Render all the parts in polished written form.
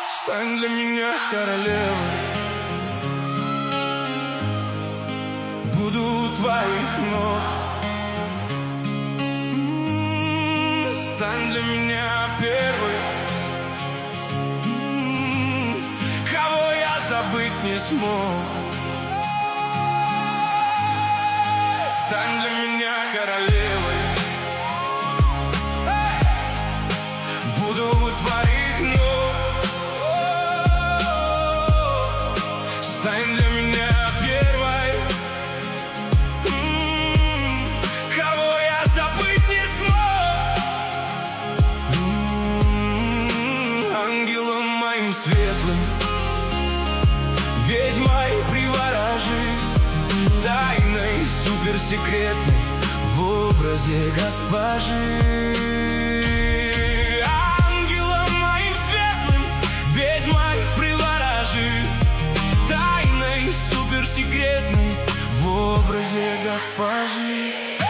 Стань для меня королевой, буду у твоих ног. Стань для меня первой, кого я забыть не смог. Стань для меня королевой, буду у твоих ног. Стань для меня первой, кого я забыть не смог. Ангелом моим светлым, ведьмой приворожи, тайной суперсекретной в образе госпожи. Ангелом моим светлым, ведьмой приворожи, тайной суперсекретной в образе госпожи.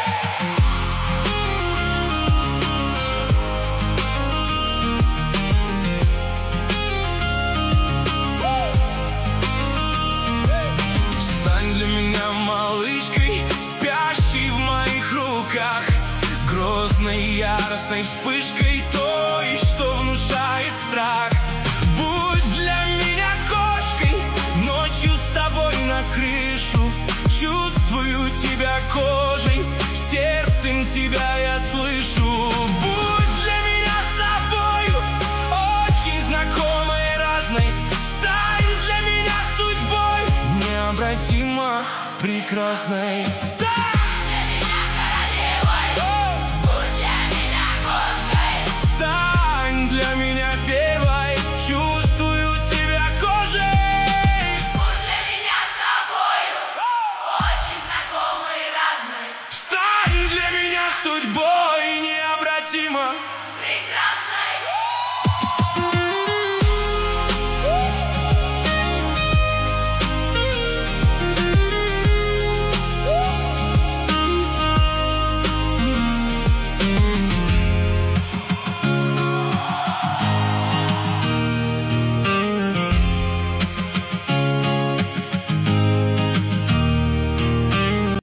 Стань для меня малышкой, спящей в моих руках, грозной яростной вспышкой той, что внушает страх. Будь для меня кошкой, ночью с тобой на крышу, чувствую тебя кожей, сердцем тебя я слышу. Будь для меня собою, очень знакомой, разной, стань для меня судьбой необратимо прекрасной.